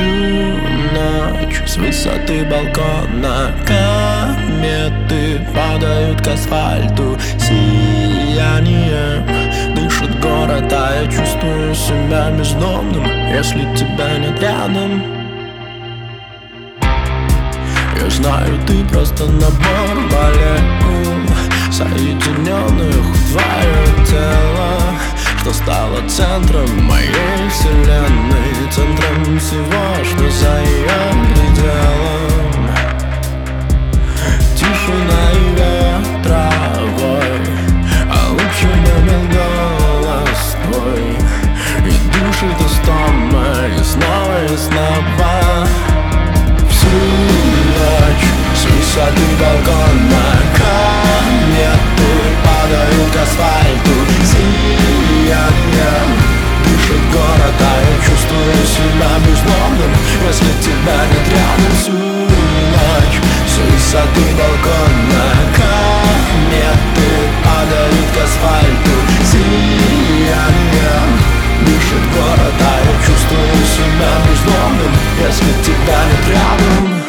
Всю ночь с высоты балкона кометы падают к асфальту сиянием. Дышит город, а я чувствую себя бездомным, если тебя нет рядом. Я знаю, ты просто набор молекул, соединенных в твое тело, что стало центром моей вселенной, центром всего, что за ее пределом. Тишина и ветровой, а лучше бы был голос твой, и душит истомой снова и снова. Всю ночь с высоты балкона кометы падают к асфальту сиянием. Дышит город, а я чувствую себя бездомным, если тебя нет рядом. Всю ночь с высоты балкона кометы падают к асфальту сиянием. Дышит город, а я чувствую себя бездомным, если тебя нет рядом.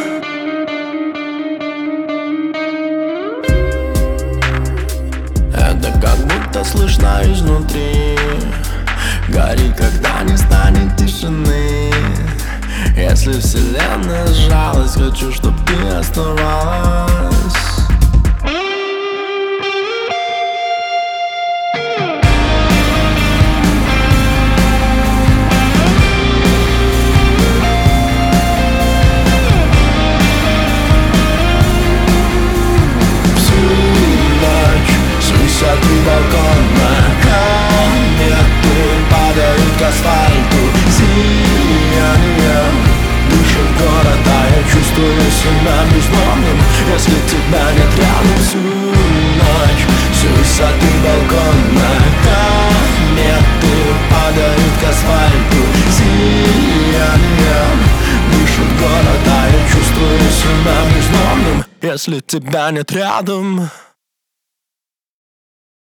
Это как будто слышно изнутри. Гори, когда не станет тишины. Если вселенная сжалась, хочу, чтоб ты оставалась. Высоты балкона кометы падают к асфальту сиянием. Дышит город, а я чувствую себя бездомным, если тебя нет рядом. Всю ночь с высоты балкона кометы падают к асфальту сиянием. Дышит город, а я чувствую себя бездомным, если тебя нет рядом.